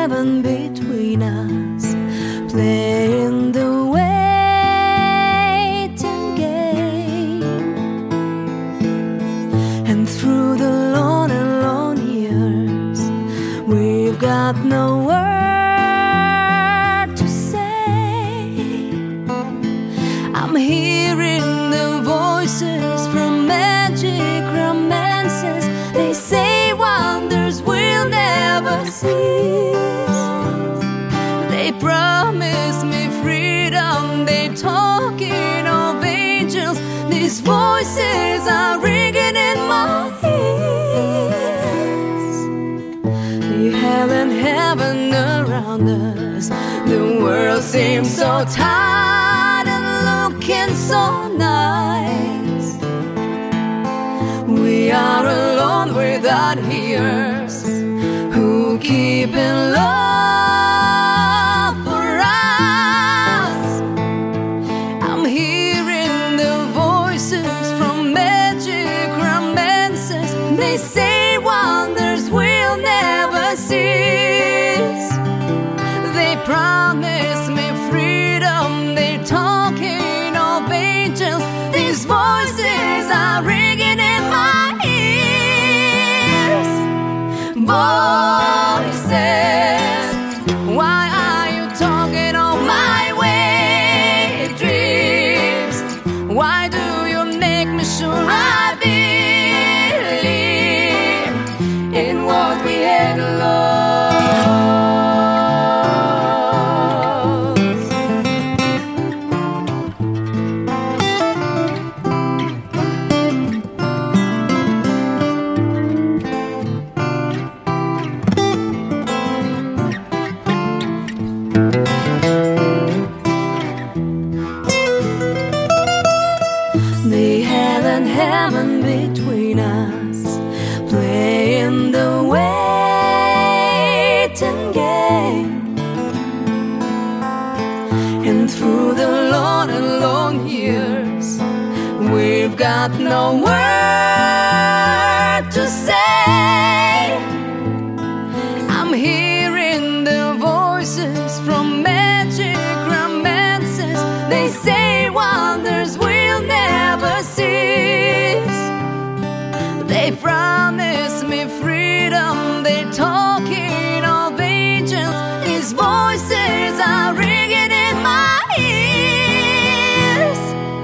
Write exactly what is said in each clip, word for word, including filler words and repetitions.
heaven between us, playing the waiting game. And through the long and long years, we've got no word to say. I'm hearing the voices from magic romances. They say wonders will never cease. They promise me freedom. They talking of angels. These voices are ringing in my ears. The hell and heaven around us. The world seems so tired and looking so nice. We are alone without hearers who keep in love for us. I'm hearing the voices from magic romances. They say wonders will never cease. They promise me freedom. They're talking of angels. These voices are ringing in my ears. Voices, why are you talking of my way dreams? Why do you make me sure I believe in what we had lost? The hell and heaven between us, playing the waiting game. And through the long and long years, we've got no word to say. I'm hearing the voices from magic romances. They say wonders will never cease. They promise me freedom. They're talking of angels. These voices are ringing in my ears.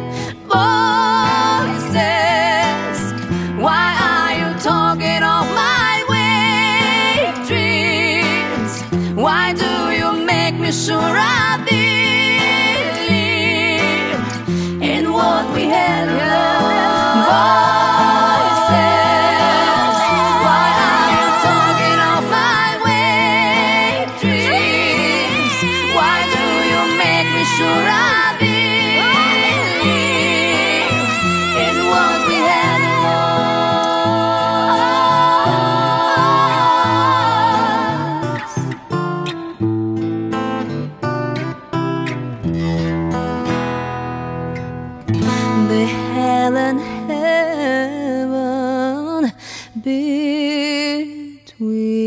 Voices, why are you talking of my way dreams? Why do you make me sure I believe in what we had lost? Voices, why are you talking of my way dreams? Why do you make me sure I believe in what we had lost? The hell and heaven between